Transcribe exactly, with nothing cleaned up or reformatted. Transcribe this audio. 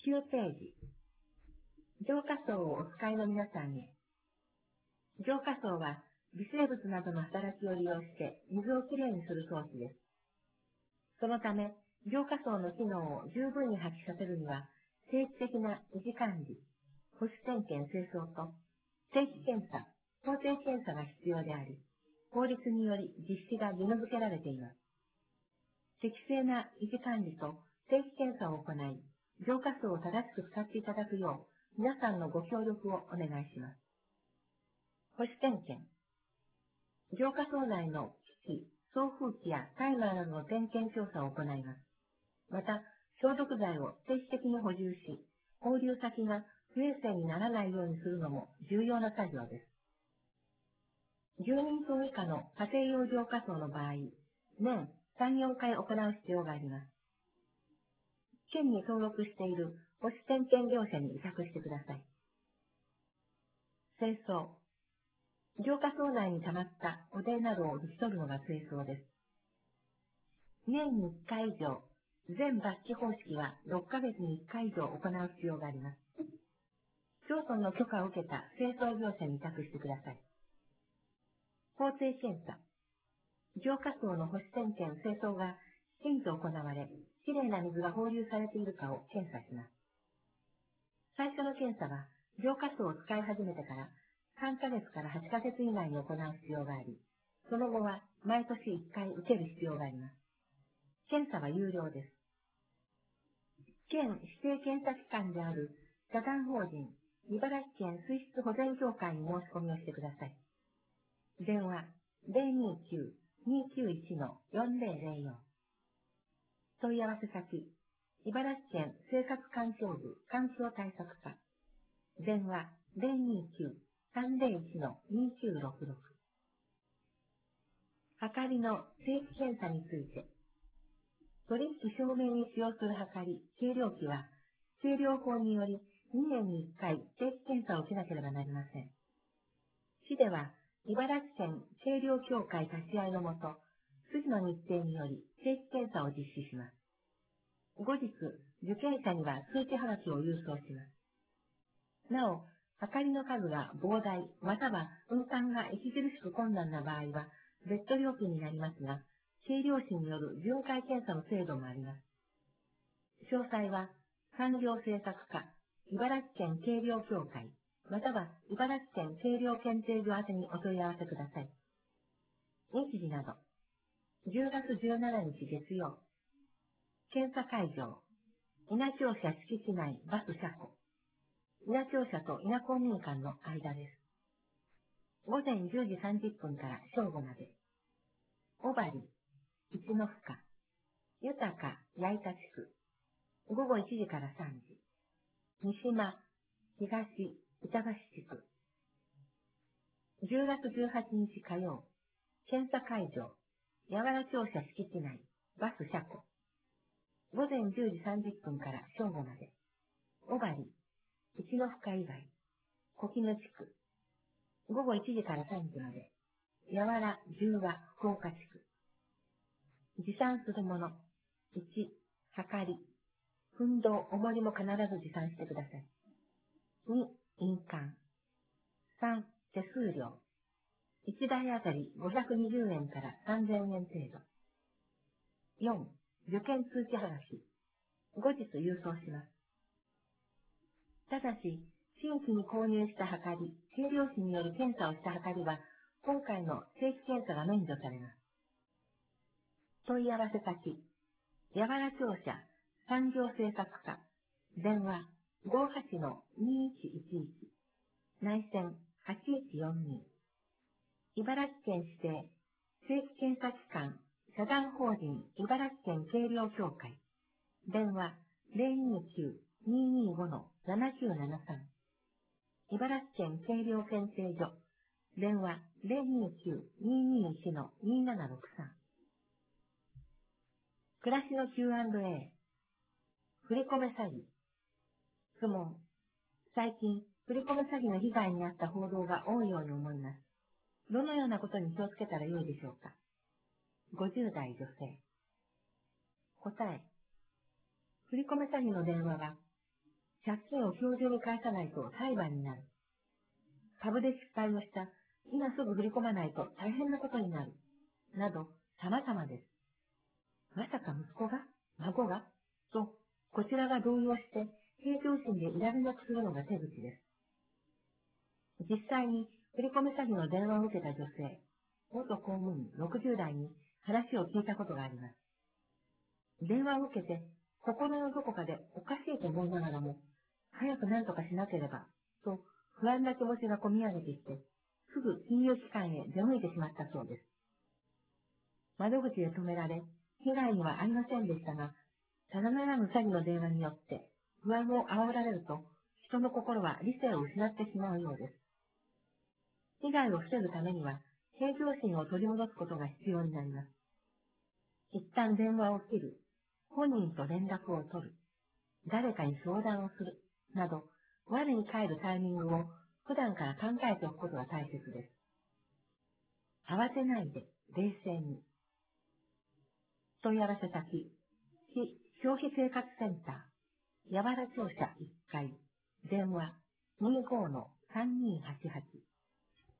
きゅうページ。浄化槽をお使いの皆さんへ。浄化槽は微生物などの働きを利用して水をきれいにする装置です。そのため、浄化槽の機能を十分に発揮させるには、定期的な維持管理、保守点検清掃と、定期検査、法定検査が必要であり、法律により実施が義務付けられています。適正な維持管理と定期検査を行い、浄化槽を正しく使っていただくよう、皆さんのご協力をお願いします。保守点検。浄化槽内の機器、送風機やタイマーなどの点検調査を行います。また、消毒剤を定期的に補充し、放流先が不衛生にならないようにするのも重要な作業です。じゅうにんとう以下の家庭用浄化槽の場合、年さん、よんかい行う必要があります。県に登録している保守点検業者に委託してください。清掃。浄化槽内に溜まった汚泥などを拭き取るのが清掃です。年にいっかい以上、全抜き方式はろっかげつにいっかい以上行う必要があります。町村の許可を受けた清掃業者に委託してください。法定検査。浄化槽の保守点検・清掃がきちんと行われ、きれいな水が放流されているかを検査します。最初の検査は、浄化槽を使い始めてからさんかげつからはちかげつ以内に行う必要があり、その後は毎年いっかい受ける必要があります。検査は有料です。県指定検査機関である社団法人茨城県水質保全協会に申し込みをしてください。電話 ゼロにーきゅう にーきゅういち よんゼロゼロよん。問い合わせ先、茨城県生活環境部環境対策課。電話 ゼロにーきゅう さんゼロいち にーきゅうろくろく。はかりの定期検査について。取引証明に使用するはかり、計量器は、計量法によりにねんにいっかい定期検査を受けなければなりません。市では、茨城県計量協会立ち会いのもと、筋の日程により定期検査を実施します。後日、受験者には通知はがきを郵送します。なお、はかりの数が膨大、または運搬が著しく困難な場合は、別途料金になりますが、計量士による巡回検査の制度もあります。詳細は、産業政策課、茨城県計量協会、または茨城県計量検定所宛てにお問い合わせください。日時など、じゅうがつじゅうしちにち月曜、検査会場、稲庁舎敷地内バス車庫、稲庁舎と稲公民館の間です。午前じゅうじさんじゅっぷんから正午まで。小針、一の深、豊か、八板地区、午後いちじからさんじ。三島、東、板橋地区。じゅうがつじゅうはちにち火曜、検査会場、八原庁舎敷地内、バス車庫。午前じゅうじさんじゅっぷんから正午まで。小針、一の深以外、小木野地区。午後いちじからさんじまで。八原、十和、福岡地区。持参するもの。いち、はかり。奮動、重りも必ず持参してください。に、印鑑。さん、手数料。いちだいあたりごひゃくにじゅうえんからさんぜんえん程度。よん、受験通知はがき。後日郵送します。ただし、新規に購入したはかり、計量士による検査をしたはかりは、今回の定期検査が免除されます。問い合わせ先、八原庁舎産業政策課、電話 ごーはち のにいちいちいち、内線はちいちよんに。茨城県指定定期検査機関社団法人茨城県計量協会、電話 ゼロにーきゅう にーにーご ななきゅうななさん。茨城県計量検定所、電話 ゼロにーきゅう にーにーいち にーななろくさん。暮らしの キューアンドエー、振り込め詐欺。質問。最近、振り込め詐欺の被害に遭った報道が多いように思います。どのようなことに気をつけたらよいでしょうか。ごじゅうだい女性。答え。振り込め詐欺の電話は、 借金を今日中に返さないと裁判になる。株で失敗をした。今すぐ振り込まないと大変なことになる。など、様々です。まさか息子が孫がと、こちらが動揺して、平常心でいられなくするのが手口です。実際に、振り込み詐欺の電話を受けた女性、元公務員ろくじゅう代に話を聞いたことがあります。電話を受けて、心のどこかでおかしいと思いながらも、早く何とかしなければ、と不安な気持ちがこみ上げてきて、すぐ金融機関へ出向いてしまったそうです。窓口で止められ、被害にはありませんでしたが、ただならぬ詐欺の電話によって不安を煽られると、人の心は理性を失ってしまうようです。被害を防ぐためには、平常心を取り戻すことが必要になります。一旦電話を切る、本人と連絡を取る、誰かに相談をする、など、我に返るタイミングを普段から考えておくことが大切です。慌てないで、冷静に。問い合わせ先、市消費生活センター、八原庁舎いっかい、電話にじゅうのさんにーはちはち。